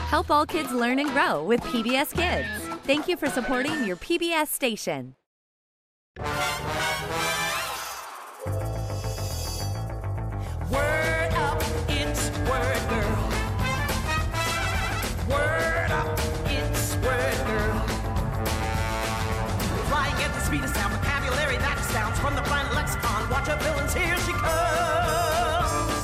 Help all kids learn and grow with PBS Kids. Thank you for supporting your PBS station. Word up, it's Word Girl. Word up, it's Word Girl. Flying at the speed of sound, vocabulary that astounds from the planet lexicon. Watch her villains, here she comes.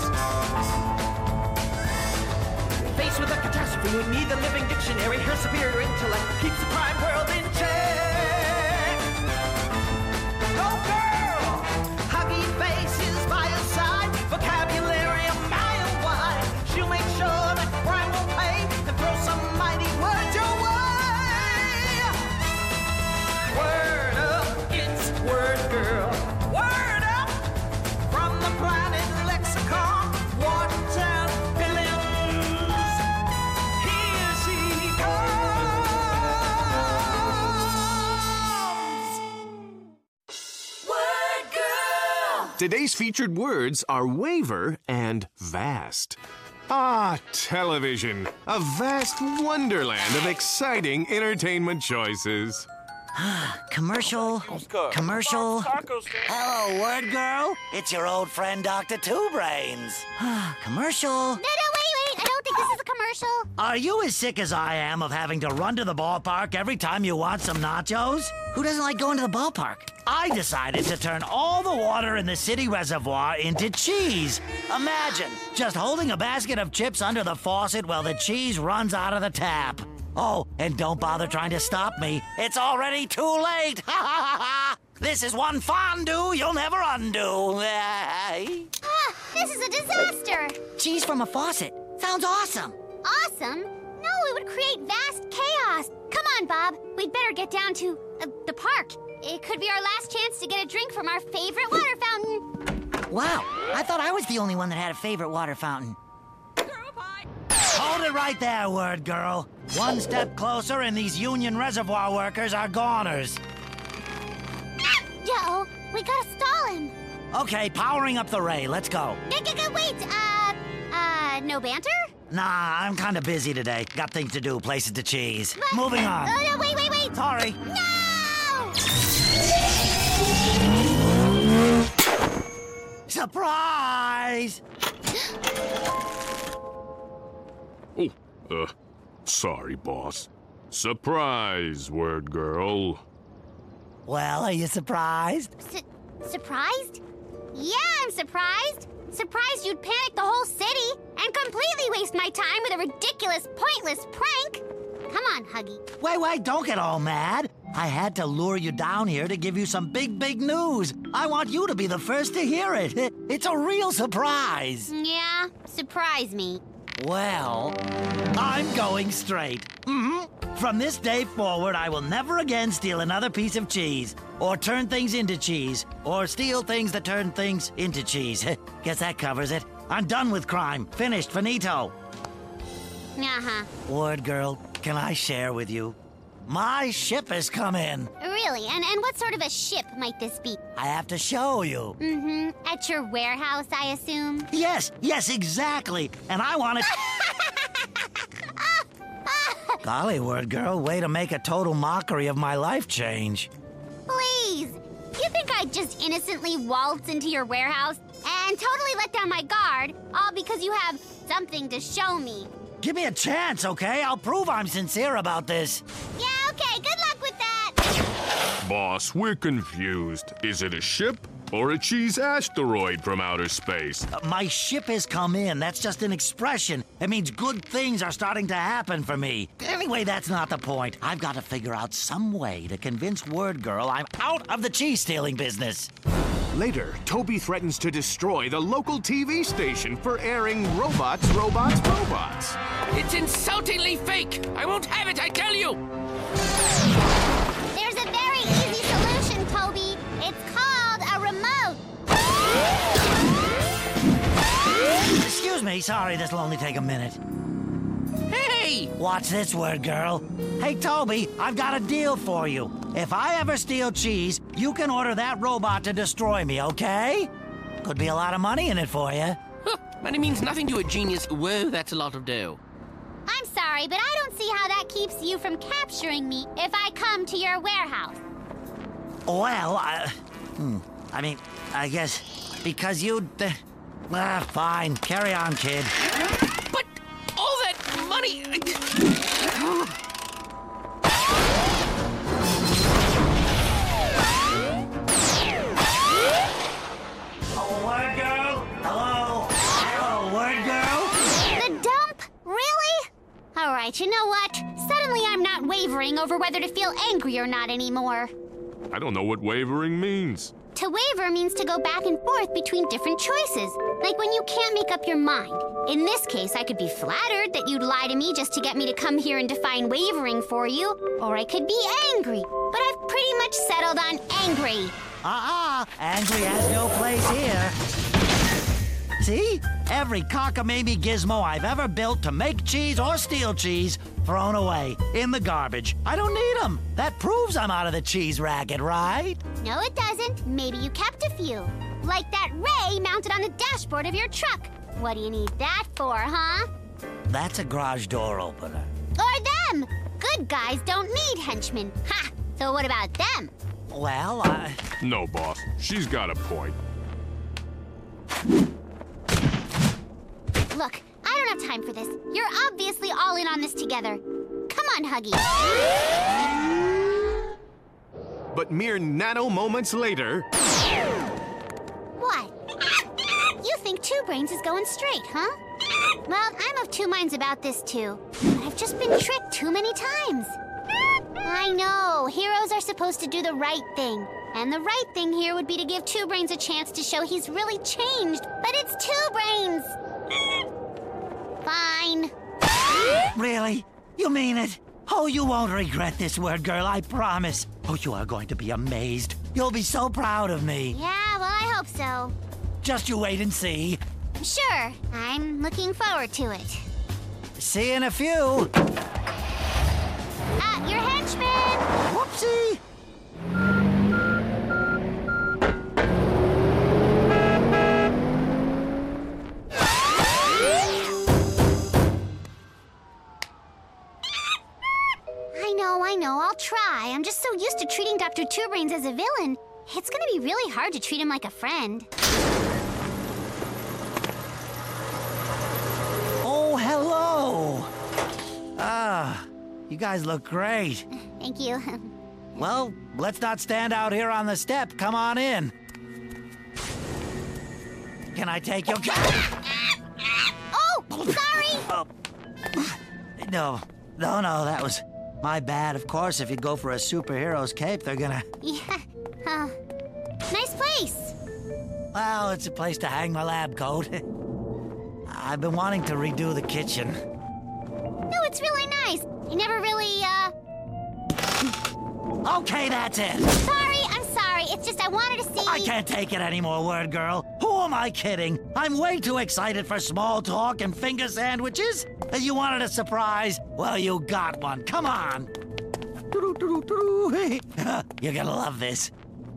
Faced with a catastrophe, we need the living dictionary. Her superior intellect keeps the crime world in check. Go girl! Huggy faces by her side, vocabulary a mile wide. She'll make sure that crime will pay and throw some mighty words your way. Word up, it's Word Girl. Word up from the planet lexicon. Watertown villains. Here she comes. Word Girl. Today's featured words are waver and vast. Ah, television. A vast wonderland of exciting entertainment choices. Commercial. Hello, Word Girl. It's your old friend, Dr. Two Brains. Commercial. No, wait. I don't think this is a commercial. Are you as sick as I am of having to run to the ballpark every time you want some nachos? Who doesn't like going to the ballpark? I decided to turn all the water in the city reservoir into cheese. Imagine just holding a basket of chips under the faucet while the cheese runs out of the tap. Oh, and don't bother trying to stop me. It's already too late. This is one fondue you'll never undo. This is a disaster. Cheese from a faucet. Sounds awesome. Awesome? No, it would create vast chaos. Come on, Bob. We'd better get down to the park. It could be our last chance to get a drink from our favorite water fountain. Wow, I thought I was the only one that had a favorite water fountain. Hold it right there, Word Girl. One step closer and these Union Reservoir workers are goners. Yo, we gotta stall him. Okay, powering up the ray. Let's go. Wait, no banter? Nah, I'm kind of busy today. Got things to do, places to cheese. But- Moving on. No, wait. Sorry. No! Surprise! Sorry, boss. Surprise, Word Girl. Well, are you surprised? Surprised? Yeah, I'm surprised. Surprised you'd panic the whole city and completely waste my time with a ridiculous, pointless prank. Come on, Huggy. Wait, don't get all mad. I had to lure you down here to give you some big news. I want you to be the first to hear it. It's a real surprise. Yeah, surprise me. Well, I'm going straight. From this day forward, I will never again steal another piece of cheese, or turn things into cheese, or steal things that turn things into cheese. Guess that covers it. I'm done with crime. Finished. Finito. Uh-huh. Word Girl, can I share with you? My ship has come in. Really? And what sort of a ship might this be? I have to show you. At your warehouse, I assume? Yes, exactly. And I want it... Golly, Word Girl, way to make a total mockery of my life change. Please! You think I'd just innocently waltz into your warehouse and totally let down my guard, all because you have something to show me? Give me a chance, okay? I'll prove I'm sincere about this. Yeah, okay, good luck with that! Boss, we're confused. Is it a ship or a cheese asteroid from outer space? My ship has come in. That's just an expression. It means good things are starting to happen for me. Anyway, that's not the point. I've got to figure out some way to convince Word Girl I'm out of the cheese stealing business. Later, Toby threatens to destroy the local TV station for airing robots. It's insultingly fake! I won't have it, I tell you! There's a very easy solution, Toby. It's called a remote. Excuse me, sorry, this'll only take a minute. Hey! Watch this, Word Girl. Hey, Toby, I've got a deal for you. If I ever steal cheese, you can order that robot to destroy me, okay? Could be a lot of money in it for you. Huh, money means nothing to a genius. Whoa, that's a lot of dough. I'm sorry, but I don't see how that keeps you from capturing me if I come to your warehouse. Well, I mean, I guess because you'd... fine. Carry on, kid. But all that money... Oh, word girl? Hello? Hello, word girl? The dump? Really? All right, you know what? Suddenly I'm not wavering over whether to feel angry or not anymore. I don't know what wavering means. To waver means to go back and forth between different choices, like when you can't make up your mind. In this case, I could be flattered that you'd lie to me just to get me to come here and define wavering for you, or I could be angry, but I've pretty much settled on angry. Angry has no place here. See? Every cockamamie gizmo I've ever built to make cheese or steal cheese, thrown away, in the garbage. I don't need them. That proves I'm out of the cheese racket, right? No, it doesn't. Maybe you kept a few. Like that ray mounted on the dashboard of your truck. What do you need that for, huh? That's a garage door opener. Or them! Good guys don't need henchmen. Ha! So what about them? Well, No, boss. She's got a point. Look, I don't have time for this. You're obviously all in on this together. Come on, Huggy. But mere nano moments later... What? You think Two Brains is going straight, huh? Well, I'm of two minds about this, too. But I've just been tricked too many times. I know. Heroes are supposed to do the right thing. And the right thing here would be to give Two Brains a chance to show he's really changed. But it's Two Brains. Fine. really? You mean it? Oh, you won't regret this, word girl, I promise. Oh, you are going to be amazed. You'll be so proud of me. Yeah, well, I hope so. Just you wait and see. Sure. I'm looking forward to it. See you in a few. Your henchman! Whoopsie! I know, I'll try. I'm just so used to treating Dr. Two Brains as a villain. It's gonna be really hard to treat him like a friend. Oh, hello! You guys look great. Thank you. Well, let's not stand out here on the step. Come on in. Can I take your... Oh, sorry! Oh. No, that was my bad. Of course, if you go for a superhero's cape, they're gonna... Yeah, nice place. Well, it's a place to hang my lab coat. I've been wanting to redo the kitchen. No, it's really nice. I never really, Okay, that's it. I'm sorry. It's just I wanted to see... I can't take it anymore, word girl. Who am I kidding? I'm way too excited for small talk and finger sandwiches. You wanted a surprise? Well, you got one. Come on. You're gonna love this.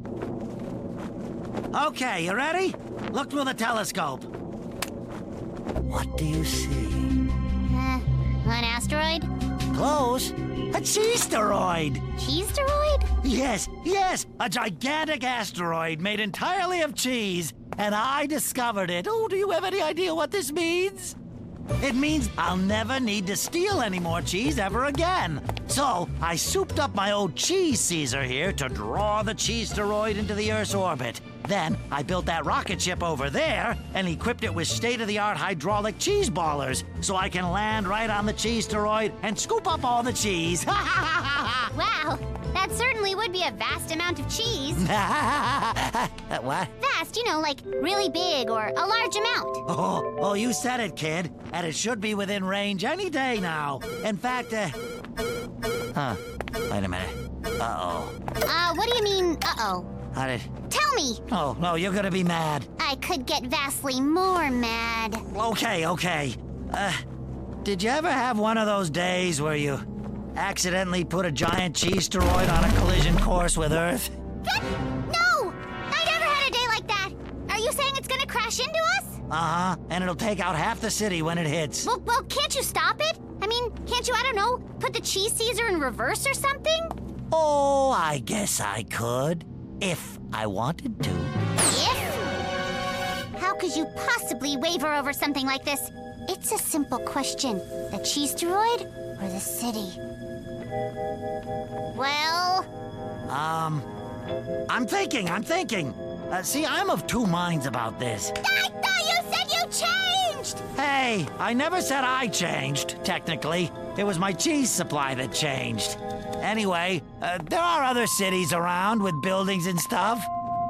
Okay, you ready? Look through the telescope. What do you see? An asteroid? Close. A cheese-steroid. Cheese-steroid? Yes, a gigantic asteroid made entirely of cheese. And I discovered it. Oh, do you have any idea what this means? It means I'll never need to steal any more cheese ever again. So, I souped up my old cheese Caesar here to draw the cheese-steroid into the Earth's orbit. Then, I built that rocket ship over there and equipped it with state-of-the-art hydraulic cheese ballers so I can land right on the cheese-steroid and scoop up all the cheese. Wow, that certainly would be a vast amount of cheese. What? Vast, you know, like really big or a large amount. Oh, you said it, kid. And it should be within range any day now. In fact, wait a minute. Uh-oh. What do you mean, uh-oh? How did... Tell me! Oh, no, you're gonna be mad. I could get vastly more mad. Okay. Did you ever have one of those days where you accidentally put a giant cheese-steroid on a collision course with Earth? No! I never had a day like that. Are you saying it's gonna crash into us? Uh-huh, and it'll take out half the city when it hits. Well, can't you stop it? I mean, mean, can't you, I don't know, put the cheese Caesar in reverse or something? Oh, I guess I could. If I wanted to. If? How could you possibly waver over something like this? It's a simple question. The cheese droid or the city? Well... I'm thinking. See, I'm of two minds about this. I thought you said you changed! Hey, I never said I changed, technically. It was my cheese supply that changed. Anyway, there are other cities around with buildings and stuff.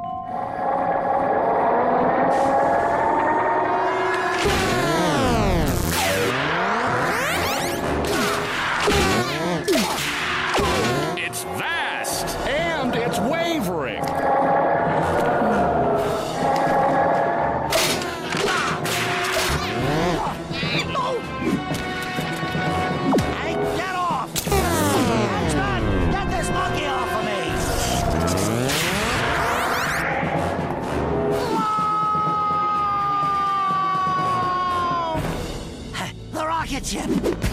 It's vast, and it's wavering. Hey, get off! Henchman, get this monkey off of me! Whoa! The rocket ship!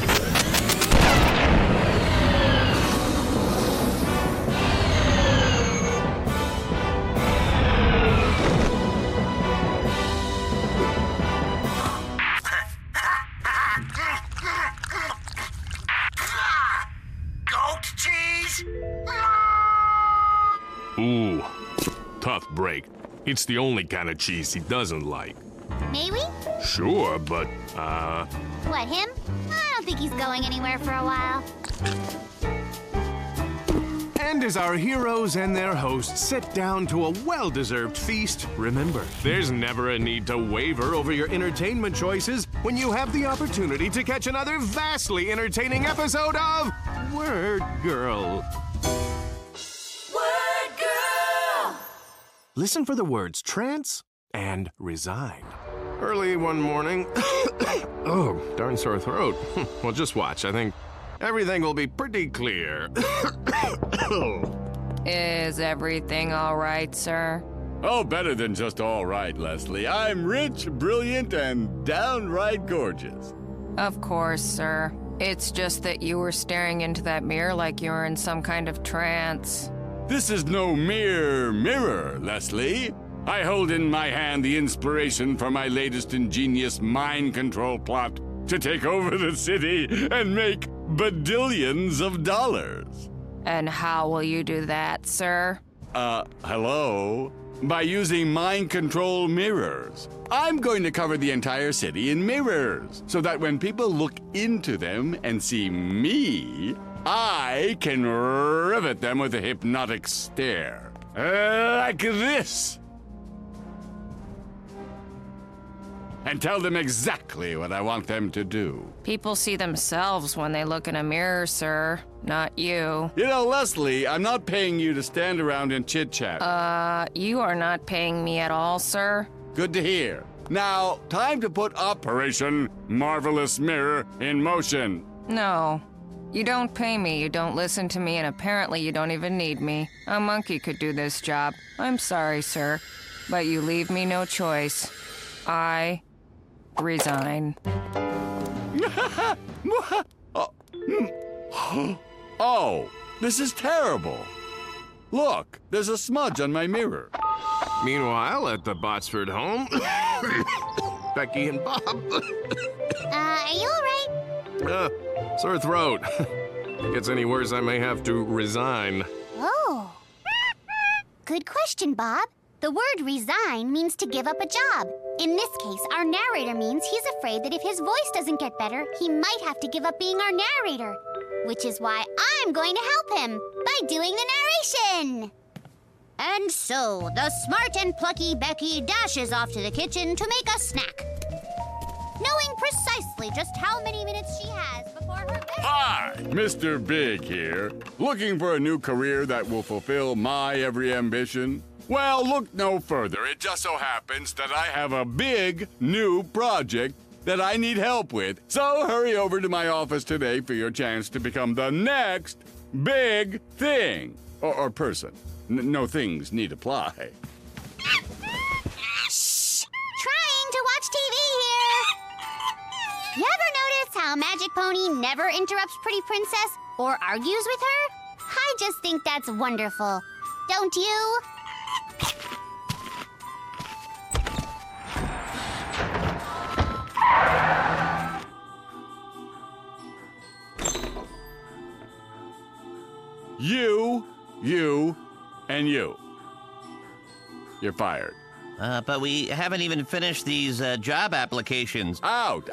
Goat cheese? Ooh, tough break. It's the only kind of cheese he doesn't like. Maybe? Sure, but, What, him? I don't think he's going anywhere for a while. And as our heroes and their hosts sit down to a well-deserved feast, remember, there's never a need to waver over your entertainment choices when you have the opportunity to catch another vastly entertaining episode of Word Girl. Word Girl! Listen for the words trance and resign. Early one morning, oh, darn sore throat. Well, just watch. I think everything will be pretty clear. Is everything all right, sir? Oh, better than just all right, Leslie. I'm rich, brilliant, and downright gorgeous. Of course, sir. It's just that you were staring into that mirror like you were in some kind of trance. This is no mere mirror, Leslie. I hold in my hand the inspiration for my latest ingenious mind control plot to take over the city and make badillions of dollars. And how will you do that, sir? Hello? By using mind control mirrors. I'm going to cover the entire city in mirrors, so that when people look into them and see me, I can rivet them with a hypnotic stare. Like this. And tell them exactly what I want them to do. People see themselves when they look in a mirror, sir, not you. You know, Leslie, I'm not paying you to stand around and chit-chat. You are not paying me at all, sir. Good to hear. Now, time to put Operation Marvelous Mirror in motion. No. You don't pay me, you don't listen to me, and apparently you don't even need me. A monkey could do this job. I'm sorry, sir, but you leave me no choice. I resign. Oh, this is terrible. Look, there's a smudge on my mirror. Meanwhile, at the Botsford home, Becky and Bob. Are you all right? Sore throat. If it gets any worse, I may have to resign. Oh. Good question, Bob. The word resign means to give up a job. In this case, our narrator means he's afraid that if his voice doesn't get better, he might have to give up being our narrator. Which is why I'm going to help him by doing the narration. And so, the smart and plucky Becky dashes off to the kitchen to make a snack. Knowing precisely just how many minutes she has before her bedtime. Hi, Mr. Big here. Looking for a new career that will fulfill my every ambition? Well, look no further. It just so happens that I have a big new project that I need help with. So hurry over to my office today for your chance to become the next big thing. Or person. No things need apply. Shh! Trying to watch TV here. You ever notice how how Magic Pony never interrupts Pretty Princess or argues with her? I just think that's wonderful. Don't you? You, and you. You're fired. But we haven't even finished these job applications. Out!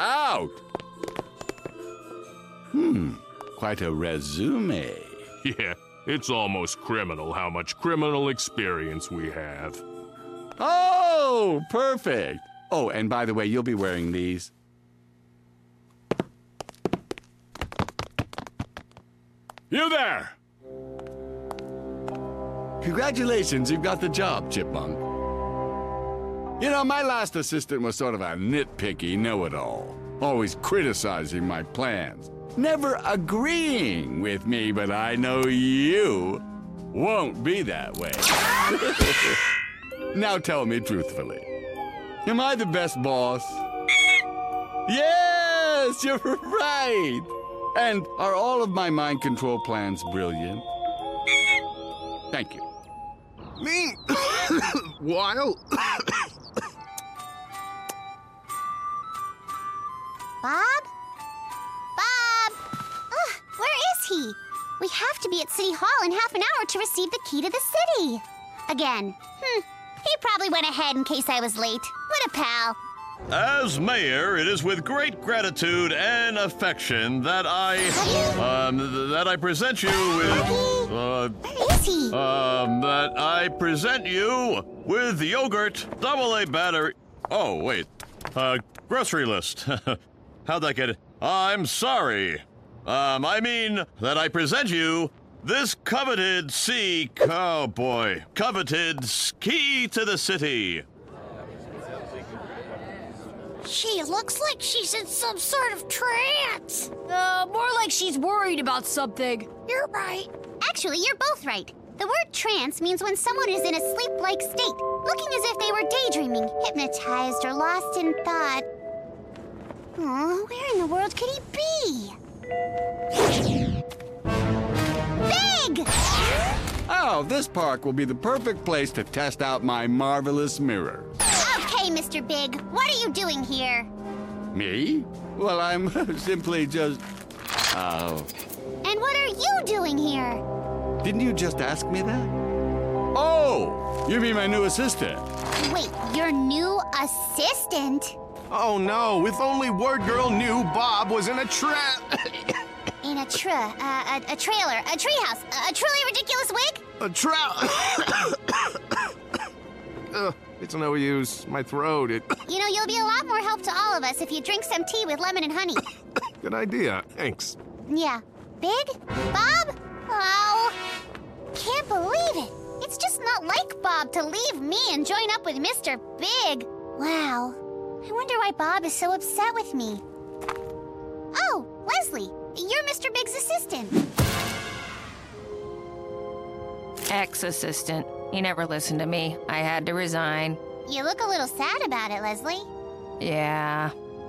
Quite a resume. Yeah, it's almost criminal how much criminal experience we have. Oh, perfect. Oh, and by the way, you'll be wearing these. You there! Congratulations, you've got the job, Chipmunk. You know, my last assistant was sort of a nitpicky know-it-all, always criticizing my plans, never agreeing with me, but I know you won't be that way. Now tell me truthfully, am I the best boss? Yes, you're right! And are all of my mind control plans brilliant? Thank you. Meanwhile, Bob? Bob! Where is he? We have to be at City Hall in half an hour to receive the key to the city. Again. He probably went ahead in case I was late. What a pal. As mayor, it is with great gratitude and affection that I present you with, Where is he? that I present you with yogurt, AA battery. Oh, wait. Grocery list. How'd that get it? I'm sorry. I mean that I present you this coveted coveted key to the city. She looks like she's in some sort of trance. More like she's worried about something. You're right. Actually, you're both right. The word trance means when someone is in a sleep-like state, looking as if they were daydreaming, hypnotized, or lost in thought. Oh, where in the world could he be? Big! Oh, this park will be the perfect place to test out my marvelous mirror. Okay, Mr. Big, what are you doing here? Me? Well, I'm simply just... Oh. And what are you doing here? Didn't you just ask me that? Oh! You mean my new assistant? Wait, your new assistant? oh no, if only Word Girl knew Bob was in a trap. In a trailer, a treehouse, a truly ridiculous wig? A trap. It's no use. My throat, You know, you'll be a lot more help to all of us if you drink some tea with lemon and honey. Good idea. Thanks. Yeah. Big? Bob? Oh, can't believe it. It's just not like Bob to leave me and join up with Mr. Big. Wow. I wonder why Bob is so upset with me. Oh, Leslie, you're Mr. Big's assistant. Ex-assistant. He never listened to me. I had to resign. You look a little sad about it, Leslie. Yeah.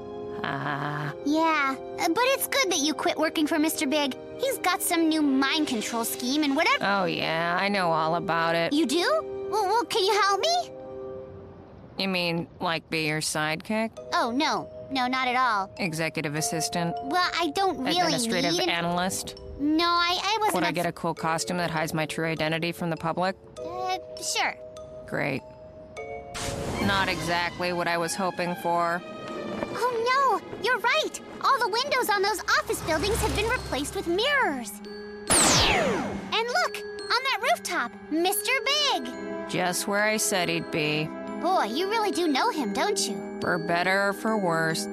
Yeah, but it's good that you quit working for Mr. Big. He's got some new mind control scheme and whatever. Oh, yeah, I know all about it. You do? Well, can you help me? You mean, like, be your sidekick? Oh, no, not at all. Executive assistant? Well, I don't really Administrative need... analyst? No, I wasn't... Would I get a cool costume that hides my true identity from the public? Sure. Great. Not exactly what I was hoping for. Oh, no, you're right. All the windows on those office buildings have been replaced with mirrors. And look, on that rooftop, Mr. Big. Just where I said he'd be. Boy, you really do know him, don't you? For better or for worse.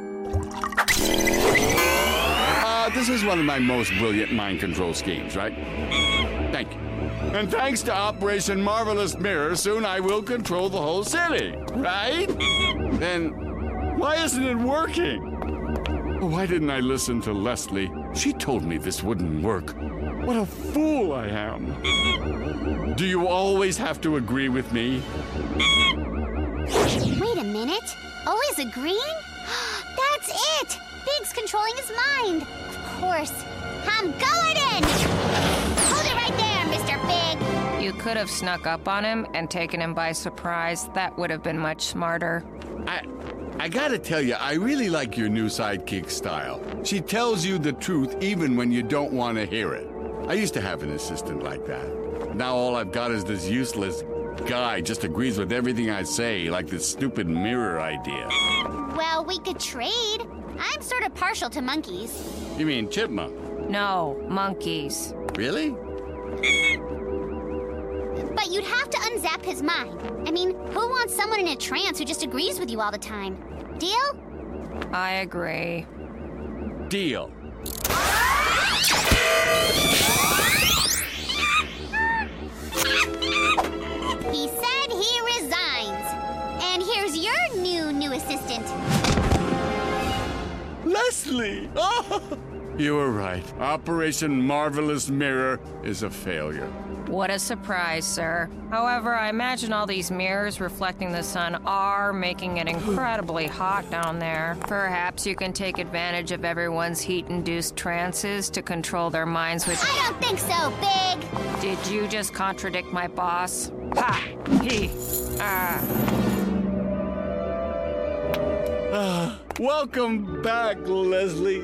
This is one of my most brilliant mind control schemes, right? Thank you. And thanks to Operation Marvelous Mirror, soon I will control the whole city, right? Then why isn't it working? Why didn't I listen to Leslie? She told me this wouldn't work. What a fool I am. Do you always have to agree with me? Wait a minute. Always agreeing? That's it! Big's controlling his mind. Of course. I'm going in! Hold it right there, Mr. Big. You could have snuck up on him and taken him by surprise. That would have been much smarter. I gotta tell you, I really like your new sidekick style. She tells you the truth even when you don't want to hear it. I used to have an assistant like that. Now all I've got is this useless guy just agrees with everything I say, like this stupid mirror idea. Well, we could trade. I'm sort of partial to monkeys. You mean chipmunk? No, monkeys. Really? But you'd have to unzap his mind. I mean, who wants someone in a trance who just agrees with you all the time? Deal? I agree. Deal. He said he resigns. And here's your new assistant. Leslie! Oh! You were right. Operation Marvelous Mirror is a failure. What a surprise, sir. However, I imagine all these mirrors reflecting the sun are making it incredibly hot down there. Perhaps you can take advantage of everyone's heat-induced trances to control their minds with... I don't think so, Big. Did you just contradict my boss? Ha! He! Welcome back, Leslie.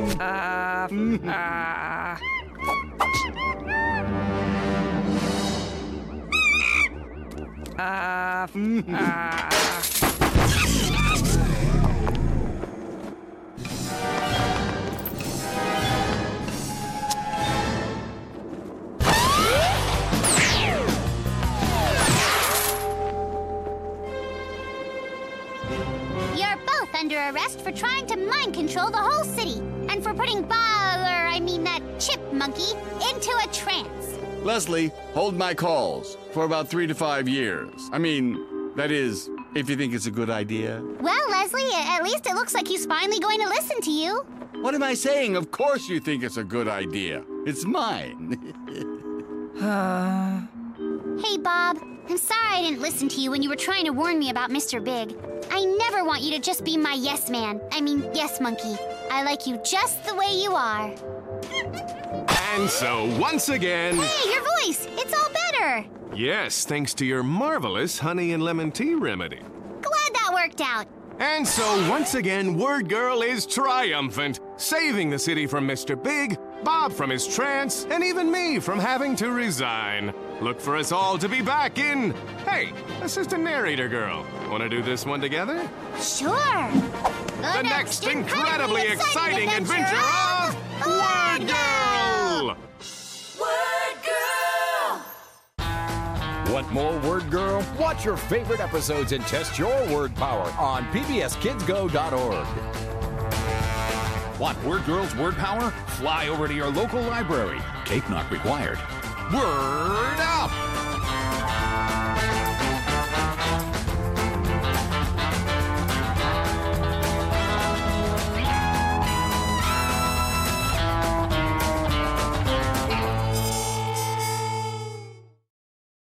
You're both under arrest for trying to mind control the whole city and for putting that chip monkey into a trance. Leslie, hold my calls for about 3 to 5 years. I mean, that is, if you think it's a good idea. Well, Leslie, at least it looks like he's finally going to listen to you. What am I saying? Of course you think it's a good idea. It's mine. Hey, Bob. I'm sorry I didn't listen to you when you were trying to warn me about Mr. Big. I never want you to just be my yes man. I mean, yes monkey. I like you just the way you are. And so, once again... Hey, your voice! It's all better! Yes, thanks to your marvelous honey and lemon tea remedy. Glad that worked out. And so, once again, Word Girl is triumphant, saving the city from Mr. Big, Bob from his trance, and even me from having to resign. Look for us all to be back in... Hey, Assistant Narrator Girl, want to do this one together? Sure. The next incredibly exciting adventure of Word Girl! Word Girl! Want more Word Girl? Watch your favorite episodes and test your word power on pbskidsgo.org. Want Word Girl's word power? Fly over to your local library. Cape not required. Word up!